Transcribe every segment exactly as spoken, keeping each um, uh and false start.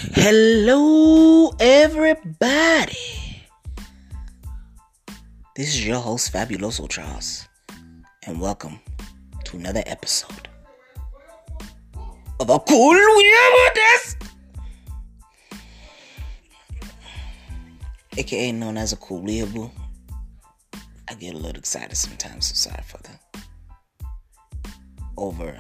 Hello, everybody. This is your host, Fabuloso Charles, and welcome to another episode of A Cool Weirdo Desk, aka known as A Cool Weirdo. I get a little excited sometimes, so sorry for the over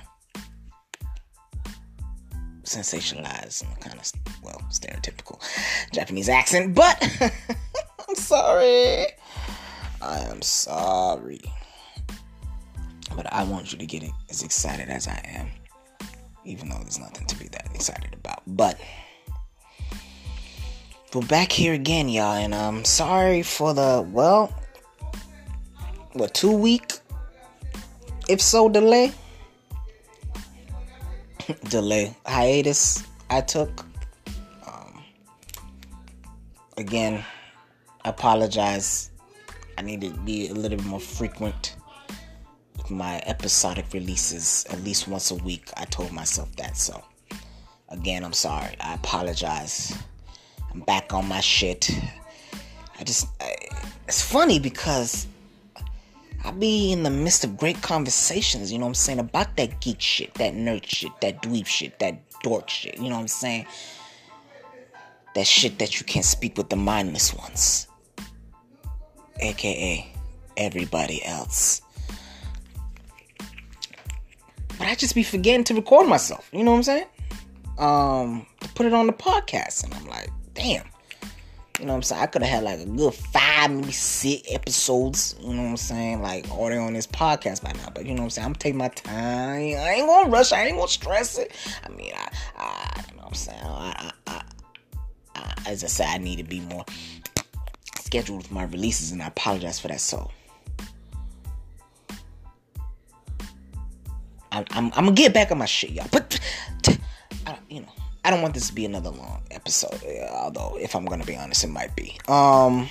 sensationalized and kind of, well, stereotypical Japanese accent, but I'm sorry. I am sorry. But I want you to get as excited as I am, even though there's nothing to be that excited about. But we're back here again, y'all, and I'm sorry for the, well, what, two week, if so, delay? delay hiatus I took. Um, again, I apologize. I need to be a little bit more frequent with my episodic releases, at least once a week. I told myself that, so again, I'm sorry. I apologize. I'm back on my shit. I just, I, it's funny because I be in the midst of great conversations, you know what I'm saying, about that geek shit, that nerd shit, that dweeb shit, that dork shit, you know what I'm saying? That shit that you can't speak with the mindless ones. A K A everybody else. But I just be forgetting to record myself, you know what I'm saying? Um, to put it on the podcast, and I'm like, damn. You know what I'm saying? I could have had like a good five, maybe six episodes, you know what I'm saying? Like audio on this podcast by now. But you know what I'm saying? I'm going to take my time. I ain't going to rush. I ain't going to stress it. I mean, I, I, you know what I'm saying? I, I, I, I, as I said, I need to be more scheduled with my releases, and I apologize for that. So, I'm, I'm, I'm going to get back on my shit, y'all. But, I, you know. I don't want this to be another long episode, although if I'm going to be honest, it might be. Um,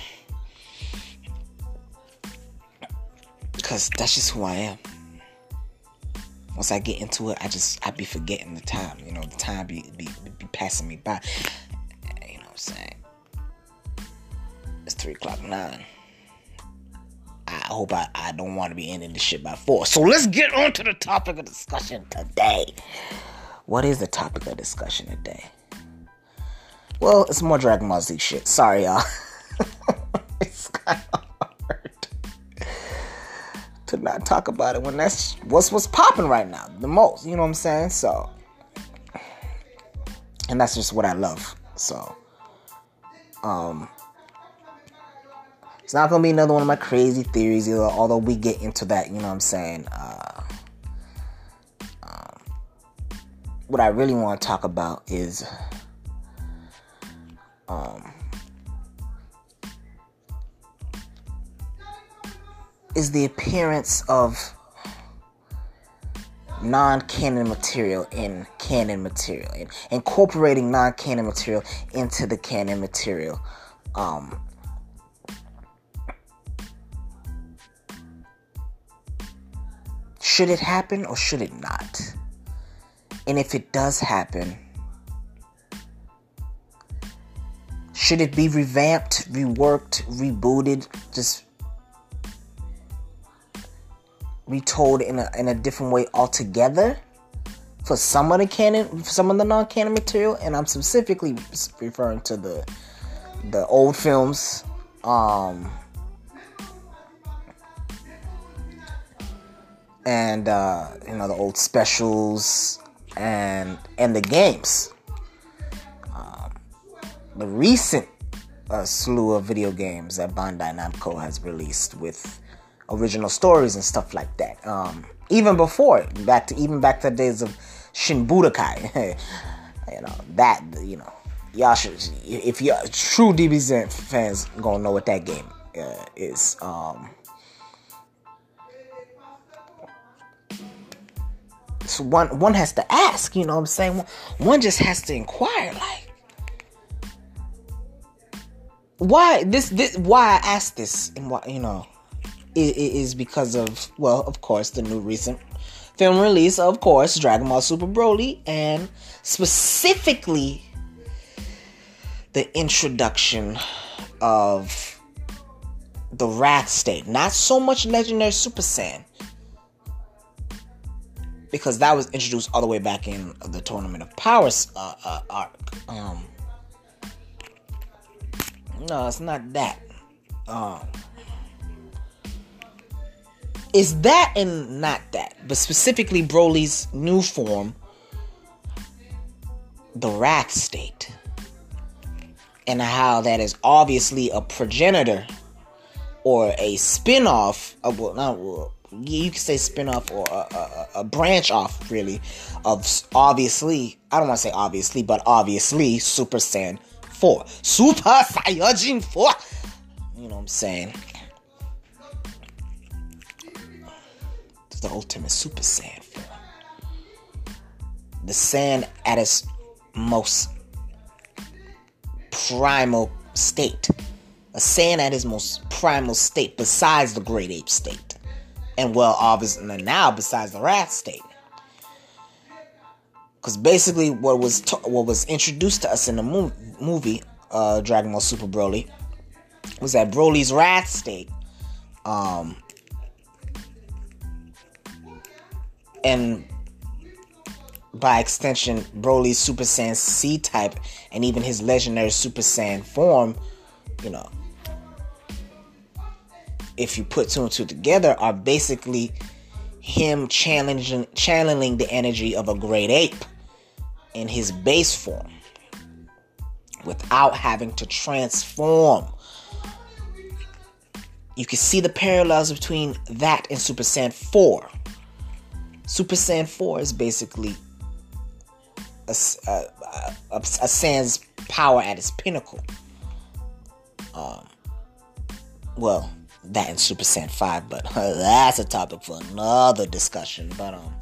because that's just who I am. Once I get into it, I just, I be forgetting the time, you know, the time be, be, be passing me by. You know what I'm saying? It's three o'clock nine. I hope I, I don't want to be ending this shit by four. So let's get on to the topic of discussion today. What is the topic of discussion today? Well, it's more Dragon Ball Z shit. Sorry, y'all. It's kind of hard to not talk about it when that's what's what's popping right now the most. You know what I'm saying? So, and that's just what I love. So, um, it's not gonna be another one of my crazy theories, either, although we get into that. You know what I'm saying? Uh, What I really want to talk about is um, is the appearance of non-canon material in canon material, and incorporating non-canon material into the canon material. Um, should it happen or should it not? And if it does happen, should it be revamped, reworked, rebooted, just retold in a in a different way altogether for some of the canon, for some of the non-canon material? And I'm specifically referring to the the old films, um, and uh, you know, the old specials. And and the games, um, the recent uh, slew of video games that Bandai Namco has released with original stories and stuff like that. Um, even before, back to even back to the days of Shin Budokai, you know that you know y'all should, if you're true D B Z fans, gonna know what that game uh, is. Um, So one one has to ask, you know what I'm saying? One just has to inquire, like, why this this why I asked this, and why, you know, it, it is because of, well, of course, the new recent film release, of course, Dragon Ball Super Broly, and specifically the introduction of the Wrath State. Not so much Legendary Super Saiyan, because that was introduced all the way back in the Tournament of Powers uh, uh, arc. Um, no, it's not that. Um, it's that and not that. But specifically Broly's new form, the Wrath State. And how that is obviously a progenitor or a spin-off of, well, not, well, you can say spin-off or a, a, a branch off, really, of obviously, I don't want to say obviously, but obviously Super Saiyan four. Super Saiyajin four! You know what I'm saying? It's the ultimate Super Saiyan four. The Saiyan at its most primal state. A Saiyan at his most primal state besides the Great Ape state. And well, obviously now besides the Wrath State. Because basically what was t- what was introduced to us in the mo- movie uh, Dragon Ball Super Broly was that Broly's Wrath State, um, and by extension Broly's Super Saiyan C-type and even his legendary Super Saiyan form, you know, if you put two and two together, are basically him challenging channeling the energy of a great ape in his base form without having to transform. You can see the parallels between that and Super Saiyan four. Super Saiyan four is basically a, a, a, a Saiyan's power at its pinnacle. Um, well, that and Super Saiyan five, but uh, that's a topic for another discussion. But um,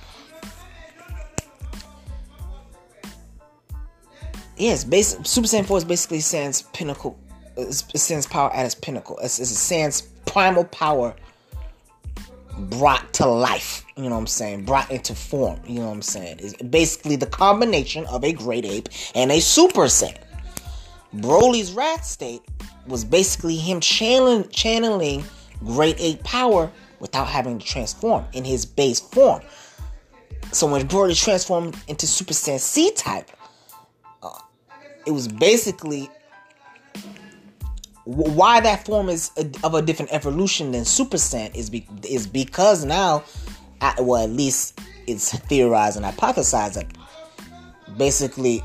yes, basic, Super Saiyan four is basically Saiyan's pinnacle. It's, it's Saiyan's power at its pinnacle. It's, it's Saiyan's primal power brought to life. You know what I'm saying? Brought into form. You know what I'm saying? It's basically the combination of a great ape and a Super Saiyan. Broly's Wrath State was basically him channeling, channeling great ape power without having to transform in his base form. So when Broly transformed into Super Saiyan C-type, uh, it was basically w- why that form is a, of a different evolution than Super Saiyan is be, is because now, I, well, at least it's theorized and hypothesized that basically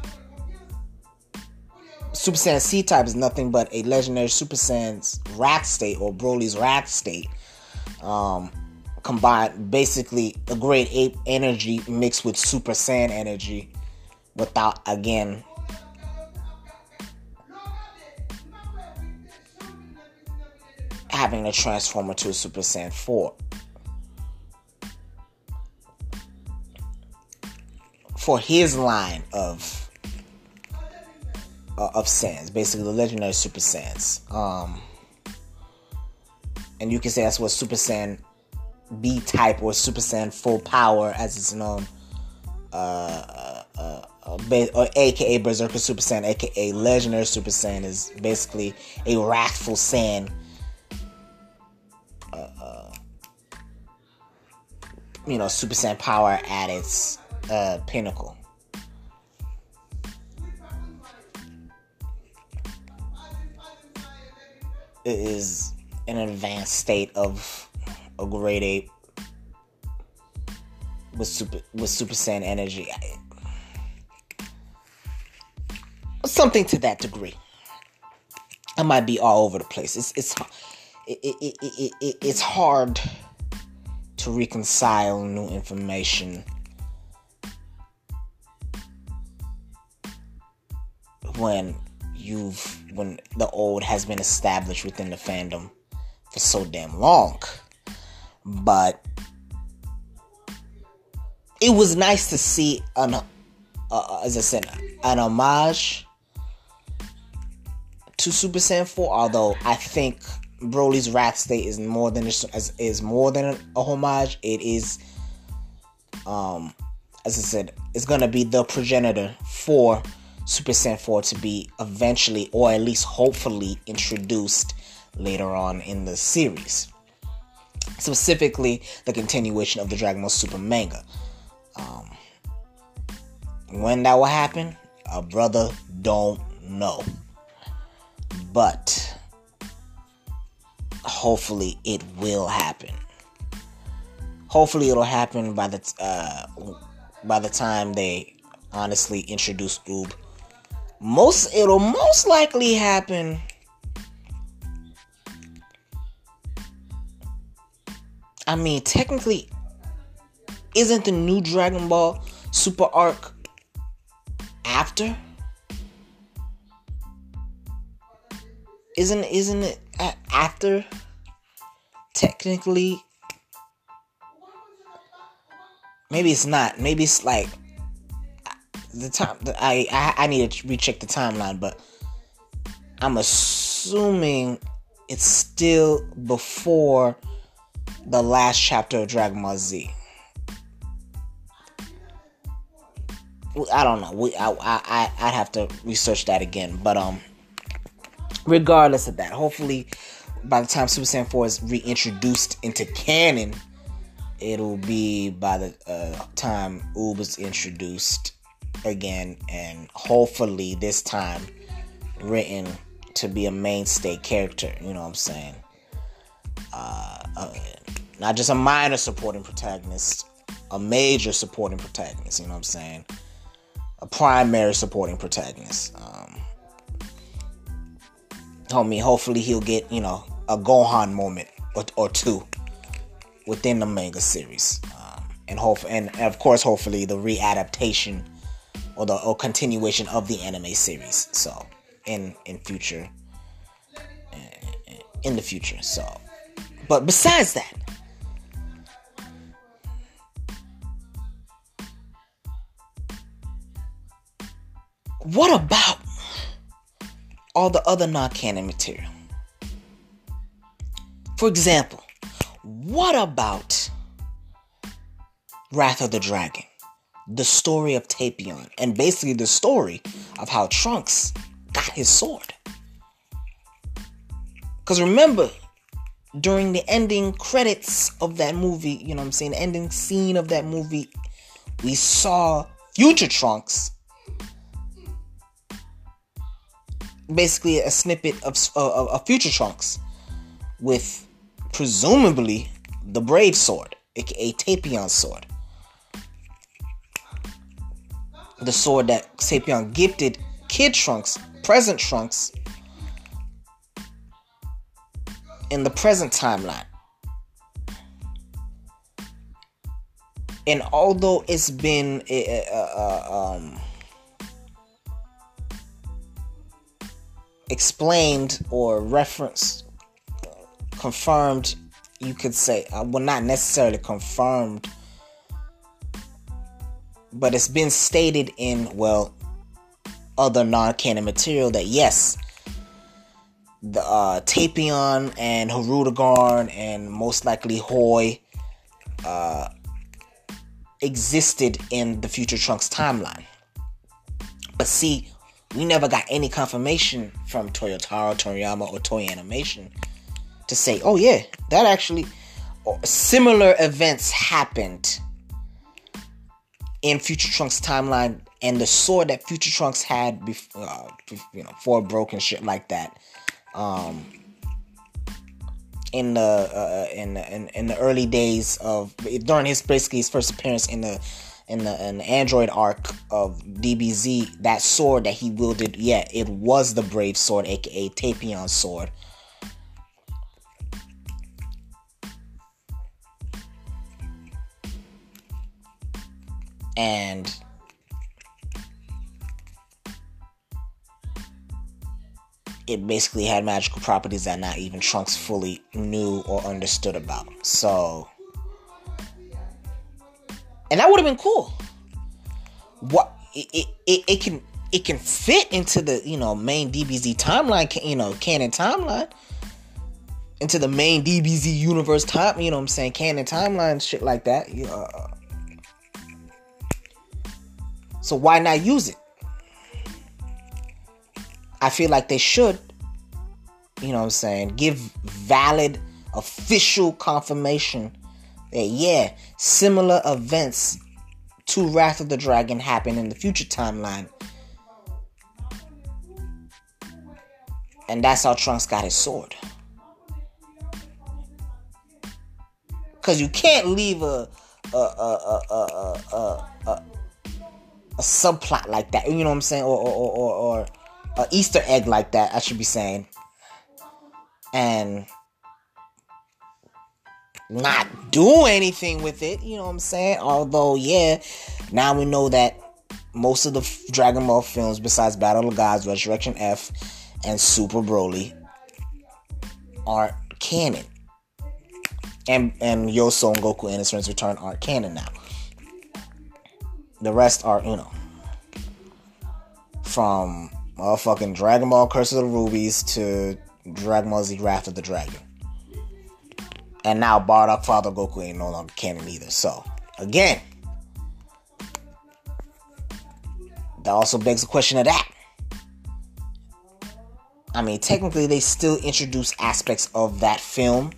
Super Saiyan C-type is nothing but a legendary Super Saiyan's Wrath State or Broly's Wrath State, um, combined, basically a great ape energy mixed with Super Saiyan energy without, again, having to transform into a Super Saiyan four. For his line of uh, of Saiyans, basically the legendary Super Saiyans. Um, and you can say that's what Super Saiyan B-type or Super Saiyan full power, as it's known, uh, uh, uh, or aka Berserker Super Saiyan, aka Legendary Super Saiyan, is basically a wrathful Saiyan. Uh, uh, you know, Super Saiyan power at its uh, pinnacle. It is an advanced state of a great ape with super with Super Saiyan energy. Something to that degree. I might be all over the place. It's it's it, it, it, it, it, it's hard to reconcile new information when you've when the old has been established within the fandom for so damn long. But it was nice to see an uh, as I said, an homage to Super Saiyan four, although I think Broly's Wrath State is more than is, is more than a homage. It is, um, as I said, it's gonna be the progenitor for Super Saiyan four to be eventually, or at least hopefully, introduced later on in the series. Specifically, the continuation of the Dragon Ball Super manga. Um, when that will happen, a brother don't know. But hopefully it will happen. Hopefully it'll happen by the uh, by the time they honestly introduce Oob. Most it'll most likely happen I mean, technically, isn't the new Dragon Ball Super arc after? Isn't isn't it after? Technically, maybe it's not. Maybe it's like the time. I I, I need to recheck the timeline, but I'm assuming it's still before the last chapter of Dragon Ball Z. I don't know. We, I, I, I'd have to research that again. But um, regardless of that, hopefully by the time Super Saiyan four is reintroduced into canon, it'll be by the uh, time Oob is introduced again, and hopefully this time written to be a mainstay character. You know what I'm saying? Uh, uh, not just a minor supporting protagonist, a major supporting protagonist. You know what I'm saying? A primary supporting protagonist. Um, homie, hopefully he'll get, you know, a Gohan moment or, or two within the manga series, um, and hope, and of course, hopefully the readaptation or the or continuation of the anime series. So, in in future, in the future. So, but besides that, what about all the other non-canon material? For example, what about Wrath of the Dragon? The story of Tapion, and basically the story of how Trunks got his sword. Because remember, during the ending credits of that movie, you know what I'm saying, the ending scene of that movie, we saw future Trunks, basically a snippet of, uh, of future Trunks with presumably the Brave Sword, aka Tapion's sword. The sword that Tapion gifted Kid Trunks, present Trunks, in the present timeline. And although it's been uh, uh, um, explained or referenced, confirmed, you could say, uh, well, not necessarily confirmed, but it's been stated in, well, other non-canon material that yes, the uh, Tapion and Hirudegarn and most likely Hoi uh, existed in the future Trunks timeline. But see, we never got any confirmation from Toyotaro, Toriyama, or Toei Animation to say, oh yeah, that actually, or similar events happened in Future Trunks timeline, and the sword that Future Trunks had before, uh, you know, before broke and shit like that, um, in the uh, in, the, in in the early days of during his basically his first appearance in the in the in the Android arc of D B Z, that sword that he wielded, yeah, it was the Brave Sword, aka Tapion's sword. And it basically had magical properties that not even Trunks fully knew or understood about. So, and that would have been cool. What it, it it it can it can fit into the, you know, main D B Z timeline, you know, canon timeline, into the main D B Z universe time, you know what I'm saying, canon timeline, shit like that. Uh, so why not use it? I feel like they should, you know what I'm saying, give valid, official confirmation that, yeah, similar events to Wrath of the Dragon happen in the future timeline. And that's how Trunks got his sword. Because you can't leave a a, a, a, a, a, a, a subplot like that, you know what I'm saying, or or, or, or a Easter egg like that, I should be saying, and not do anything with it, you know what I'm saying? Although, yeah, now we know that most of the Dragon Ball films, besides Battle of the Gods, Resurrection F, and Super Broly, aren't canon. And and Yoso and Goku Innocence Return aren't canon now. The rest are, you know, from motherfucking Dragon Ball Curse of the Rubies to Dragon Ball Z Wrath of the Dragon. And now Bardock Father Goku ain't no longer canon either. So, again, that also begs the question of that. I mean, technically, they still introduce aspects of that film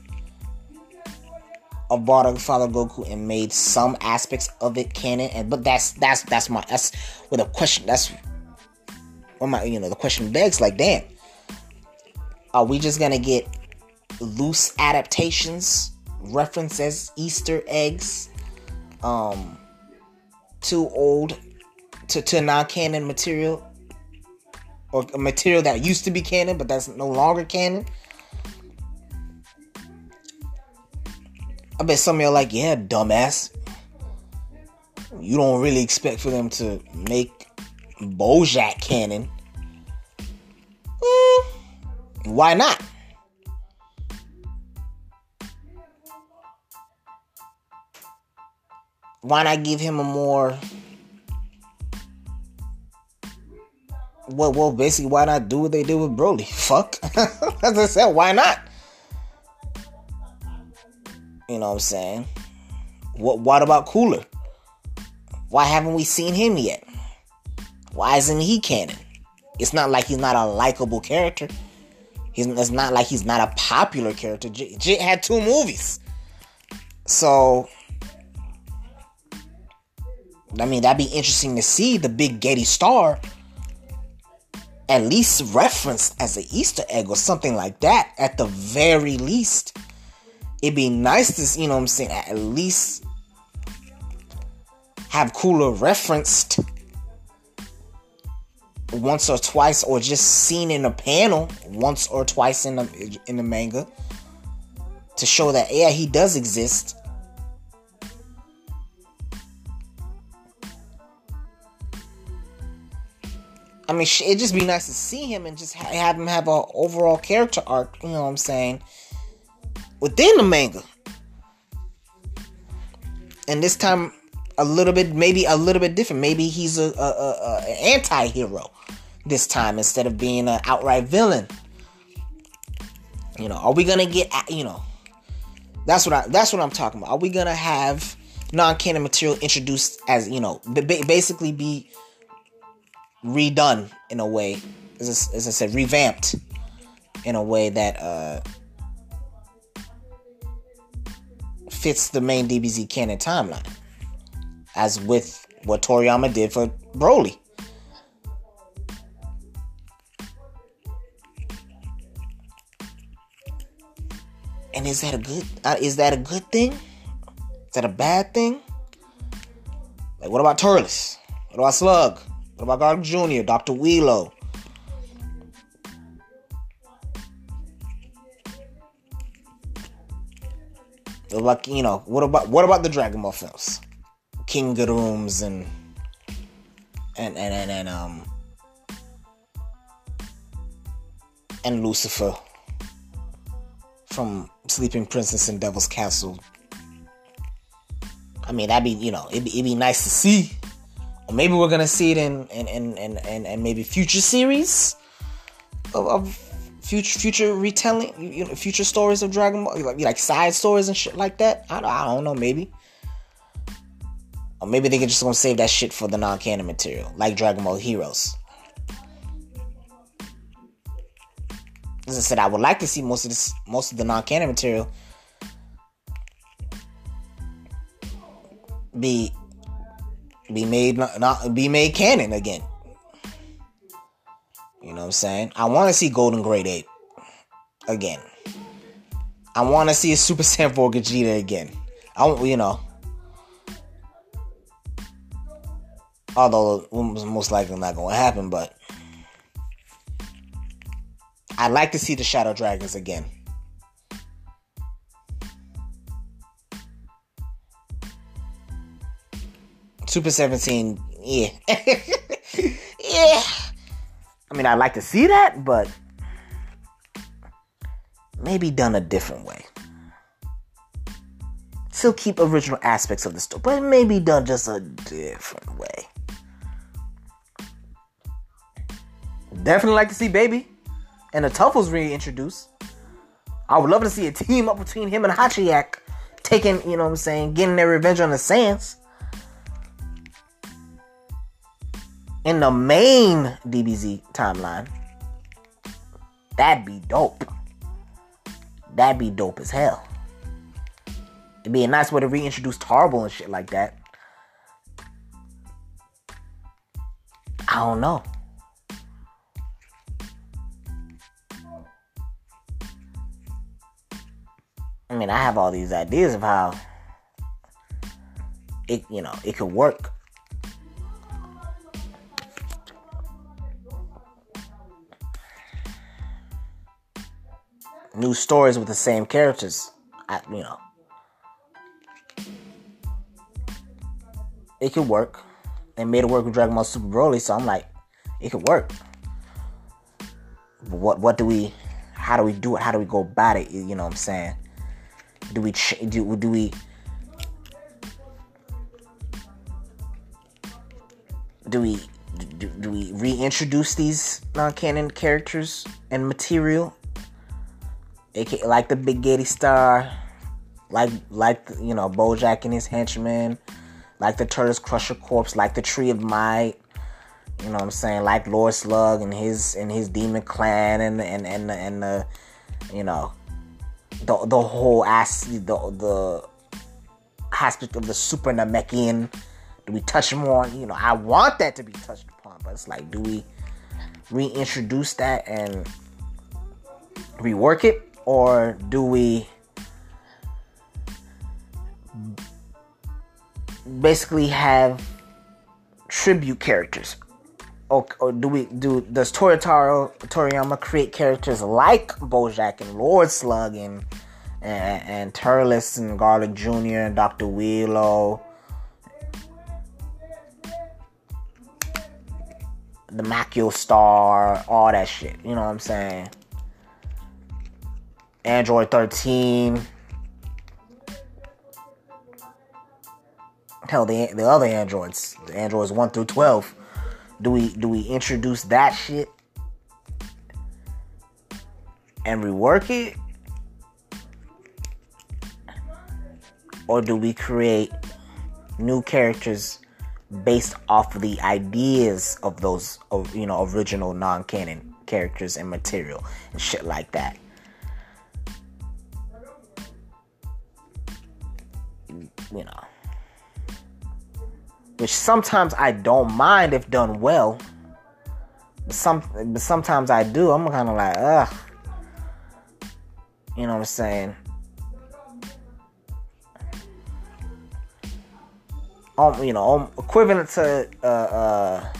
of Bardock Father Goku and made some aspects of it canon. And but that's that's that's my that's with a question. That's what my you know the question begs. Like, damn, are we just gonna get loose adaptations, references, Easter eggs, um, to old, to, to non-canon material, or material that used to be canon, but that's no longer canon? I bet some of y'all are like, yeah, dumbass. You don't really expect for them to make Bojack canon. Mm, why not? Why not give him a more... Well, well, basically, why not do what they did with Broly? Fuck. As I said, why not? You know what I'm saying? What, what about Cooler? Why haven't we seen him yet? Why isn't he canon? It's not like he's not a likable character. He's, it's not like he's not a popular character. J- Jit had two movies. So... I mean, that'd be interesting to see the big Getty star at least referenced as an Easter egg or something like that, at the very least. It'd be nice to, you know what I'm saying, at least have Cooler referenced once or twice, or just seen in a panel once or twice in the, in the manga, to show that, yeah, he does exist. I mean, it'd just be nice to see him and just have him have an overall character arc, you know what I'm saying, within the manga. And this time, a little bit, maybe a little bit different. Maybe he's a, a, a, a an anti-hero this time instead of being an outright villain. You know, are we gonna get, you know, that's what I, that's what I'm talking about. Are we gonna have non-canon material introduced as, you know, basically be redone in a way, as I, as I said, revamped in a way that uh, fits the main D B Z canon timeline, as with what Toriyama did for Broly. And is that a good? Uh, is that a good thing? Is that a bad thing? Like, what about Turles? What about Slug? What about Garlic Junior, Doctor Wheelo? What about, you know, what about what about the Dragon Ball films? King Garooms and and and and, and um and Lucifer from Sleeping Princess and Devil's Castle. I mean, that'd be, you know, it'd be, it'd be nice to see. Or maybe we're gonna see it in in in in, in, in maybe future series of, of future future retelling, you know, future stories of Dragon Ball, like, like side stories and shit like that. I don't, I don't know, maybe. Or maybe they could just gonna save that shit for the non-canon material, like Dragon Ball Heroes. as I said, I would like to see most of this, most of the non-canon material be be made not, not be made canon again. You know what I'm saying? I want to see Golden Grade Ape again. I want to see a Super Saiyan four Gogeta again. I want, you know. Although it was most likely not going to happen, but I'd like to see the Shadow Dragons again. Super seventeen, yeah. Yeah. I mean, I'd like to see that, but maybe done a different way. Still keep original aspects of the story, but maybe done just a different way. Definitely like to see Baby and the Tuffles reintroduced. I would love to see a team up between him and Hachiyak taking, you know what I'm saying, getting their revenge on the Saiyans. In the main D B Z timeline. That'd be dope. That'd be dope as hell. It'd be a nice way to reintroduce Tarble and shit like that. I don't know. I mean, I have all these ideas of how it, you know, it could work. New stories with the same characters. I, you know. It could work. They made it work with Dragon Ball Super Broly, so I'm like, it could work. But what what do we, how do we do it? How do we go about it? You know what I'm saying? Do we, ch- do, do we, do we, do, do we reintroduce these non-canon characters and material? A K A like the Big Giddy Star, like, like, you know, Bojack and his henchmen, like the Turtles Crusher Corps, like the Tree of Might, you know what I'm saying, like Lord Slug and his, and his Demon Clan, and, and, and, and the, you know, the, the whole ass, the, the aspect of the Super Namekian. Do we touch more on, you know, I want that to be touched upon, but it's like, do we reintroduce that and rework it? Or do we basically have tribute characters? Or, or do we do does Toyotaro Toriyama create characters like Bojack and Lord Slug and and, and Turles and Garlic Junior and Doctor Willow, the Makio Star, all that shit? You know what I'm saying? Android thirteen. Hell, the the other androids, the androids one through twelve. Do we do we introduce that shit and rework it, or do we create new characters based off of the ideas of those, of, you know, original non-canon characters and material and shit like that? You know, which sometimes I don't mind if done well, but some, but sometimes I do. I'm kind of like, ugh, you know what I'm saying? Um, you know, um, equivalent to uh, uh,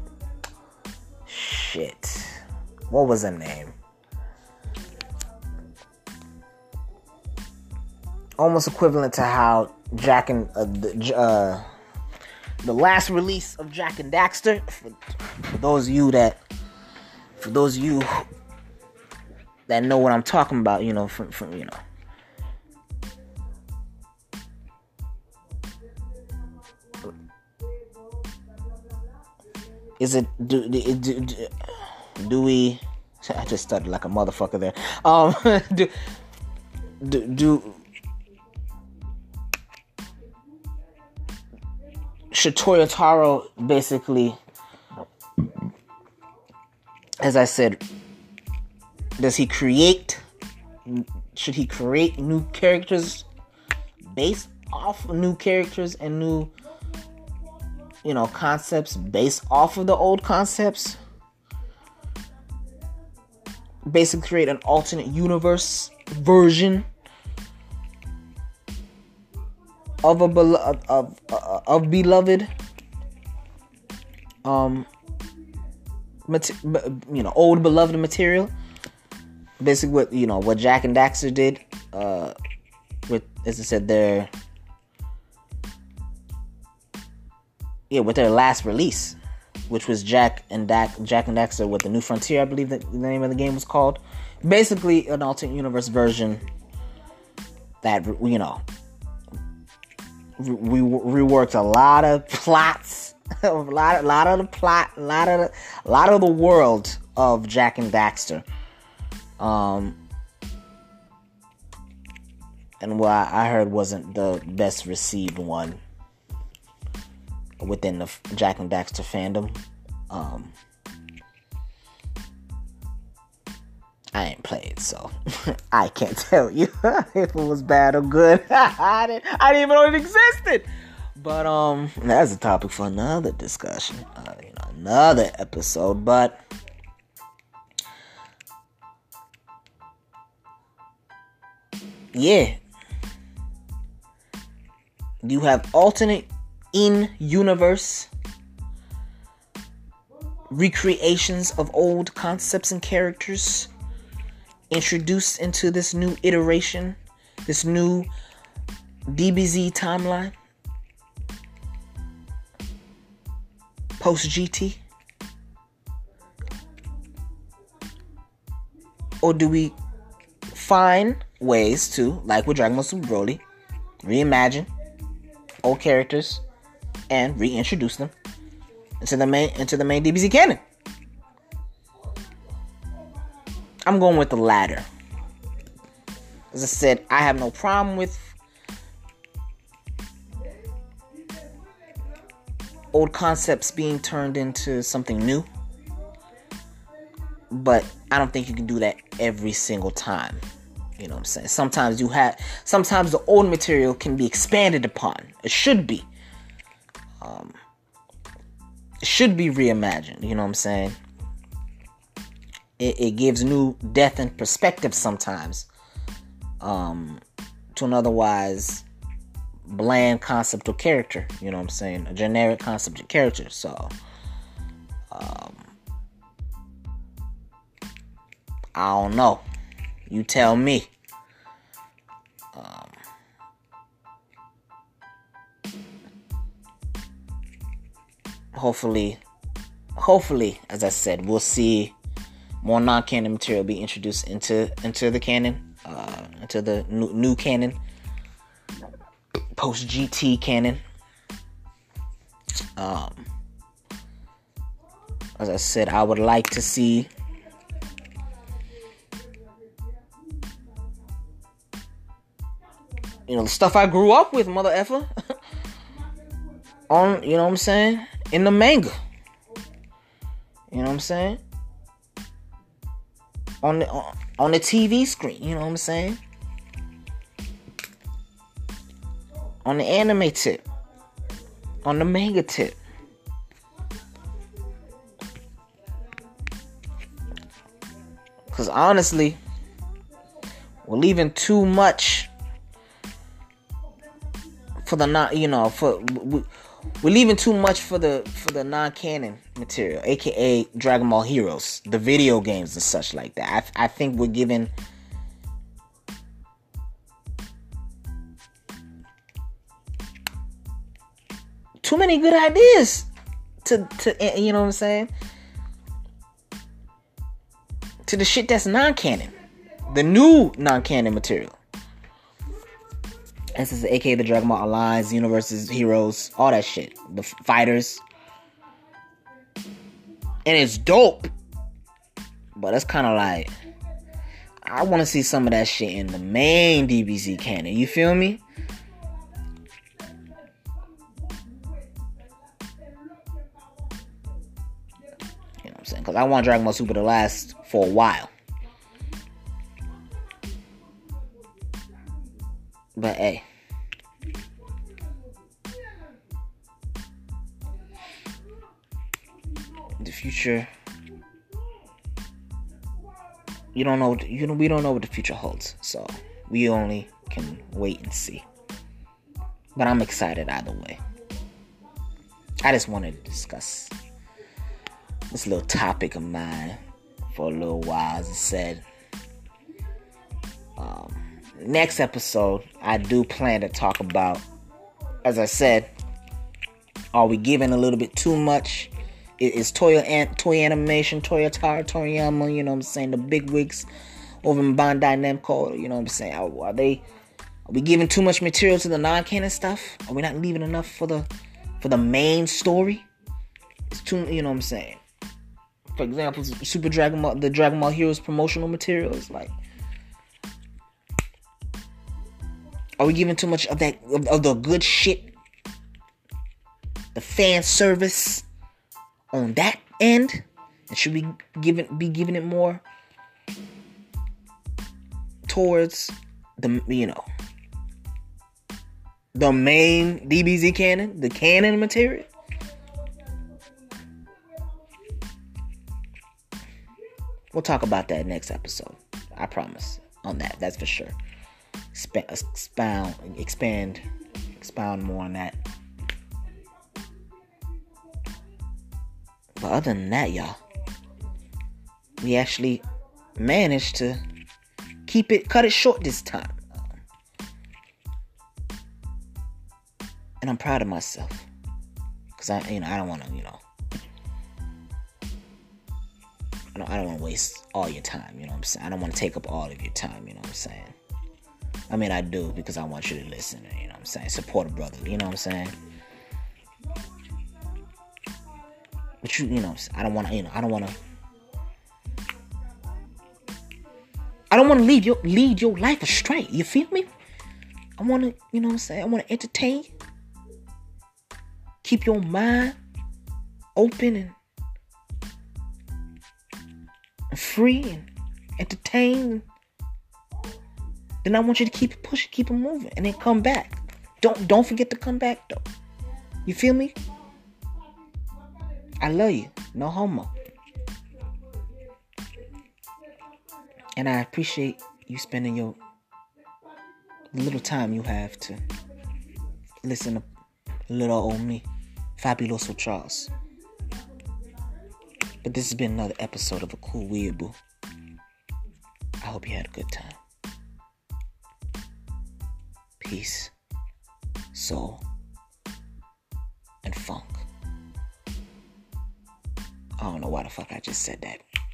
shit. What was her name? Almost equivalent to how Jack and uh, the, uh, the last release of Jack and Daxter. For, for those of you that, for those of you that know what I'm talking about, you know, from from you know. Is it do do, do do we? I just stuttered like a motherfucker there. Um, do do do. Should Toyotaro basically, as I said, Does he create? Should he create new characters based off of new characters and new, you know, concepts based off of the old concepts? Basically, create an alternate universe version of a of of, of, of beloved, um, you know, old beloved material. Basically, what you know, what Jak and Daxter did, uh, with as I said, their yeah, with their last release, which was Jak and Dak, Jak and Daxter with the New Frontier, I believe that the name of the game was called. Basically, an alternate universe version that you know we reworked a lot of plots, a lot, a lot of the plot, a lot of the, a lot of the world of Jak and Daxter. Um, and what I heard wasn't the best received one within the Jak and Daxter fandom. Um, I ain't played, so I can't tell you if it was bad or good. I didn't, I didn't even know it existed. But um, that's a topic for another discussion, uh, you know, another episode. But yeah, you have alternate in-universe recreations of old concepts and characters introduced into this new iteration, this new D B Z timeline, post-G T? Or do we find ways to, like with Dragon Ball Super Broly, reimagine old characters and reintroduce them into the main into the main D B Z canon? I'm going with the latter. As I said, I have no problem with old concepts being turned into something new, but I don't think you can do that every single time. You know what I'm saying? Sometimes you have, sometimes the old material can be expanded upon. It should be. Um, it should be reimagined. You know what I'm saying? It, it gives new depth and perspective sometimes um, to an otherwise bland concept or character. You know what I'm saying? A generic concept or character. So, um, I don't know. You tell me. Um, hopefully, hopefully, as I said, we'll see more non-canon material be introduced into into the canon, uh, into the new, new canon, post-G T canon. Um, as I said, I would like to see you know, the stuff I grew up with, mother effer. On, you know what I'm saying? In the manga. You know what I'm saying? On the on, on the T V screen, you know what I'm saying? On the anime tip. On the manga tip. Cause honestly, we're leaving too much for the non, you know, for we, we're leaving too much for the for the non-canon material, aka Dragon Ball Heroes, the video games and such like that. I, I think we're giving too many good ideas to to you know what I'm saying, to the shit that's non-canon, the new non-canon material. This is aka the Dragon Ball Alliance, Universes, Heroes, all that shit. The fighters. And it's dope. But that's kind of like, I want to see some of that shit in the main D B Z canon. You feel me? You know what I'm saying? Because I want Dragon Ball Super to last for a while. But hey, the future, you don't know. You know, we don't know what the future holds. So we only can wait and see. But I'm excited either way. I just wanted to discuss this little topic of mine for a little while. As I said, um, next episode, I do plan to talk about, as I said, are we giving a little bit too much? Is Toy, An- Toy Animation, Toyota, Toriyama, you know what I'm saying, the big wigs over in Bandai Namco, you know what I'm saying, are, are they, are we giving too much material to the non-canon stuff? Are we not leaving enough for the, for the main story? It's too, you know what I'm saying. For example, Super Dragon Ball, the Dragon Ball Heroes promotional materials, like, are we giving too much of that, of, of the good shit, the fan service on that end? And should we give it, be giving it more towards the, you know, the main D B Z canon, the canon material? We'll talk about that next episode. I promise on that. That's for sure. Exp- expound, expand, expound more on that. But other than that, y'all, we actually managed to keep it, cut it short this time. And I'm proud of myself. Because I, you know, I don't want to, you know, I don't, I don't want to waste all your time, you know what I'm saying? I don't want to take up all of your time, you know what I'm saying? I mean, I do, because I want you to listen, you know what I'm saying? Support a brother, you know what I'm saying? But you, you know, I don't want to, you know, I don't want to, I don't want to lead your, lead your life astray, you feel me? I want to, you know what I'm saying? I want to entertain you. Keep your mind open and free and entertained. Then I want you to keep it pushing, keep it moving, and then come back. Don't don't forget to come back though. You feel me? I love you. No homo. And I appreciate you spending your little time you have to listen to little old me, Fabuloso Charles. But this has been another episode of A Cool Weeaboo. I hope you had a good time. Peace, soul, and funk. I don't know why the fuck I just said that.